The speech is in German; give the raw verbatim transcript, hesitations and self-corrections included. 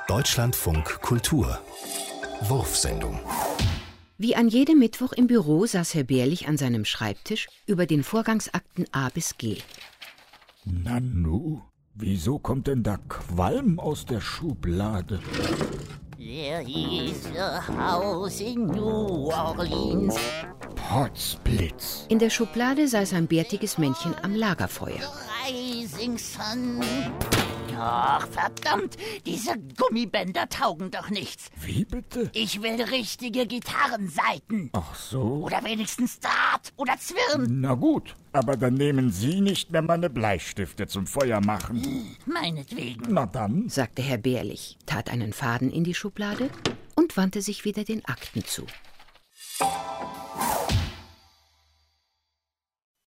Deutschlandfunk Kultur Wurfsendung. Wie an jedem Mittwoch im Büro saß Herr Bärlich an seinem Schreibtisch über den Vorgangsakten A bis G. Nanu, wieso kommt denn da Qualm aus der Schublade? There is a house in New Orleans. Potzblitz. In der Schublade saß ein bärtiges Männchen am Lagerfeuer. Rising sun. Ach, verdammt, diese Gummibänder taugen doch nichts. Wie bitte? Ich will richtige Gitarrensaiten. Ach so. Oder wenigstens Draht oder Zwirn. Na gut, aber dann nehmen Sie nicht mehr meine Bleistifte zum Feuer machen. Meinetwegen. Na dann. Sagte Herr Bärlich, tat einen Faden in die Schublade und wandte sich wieder den Akten zu.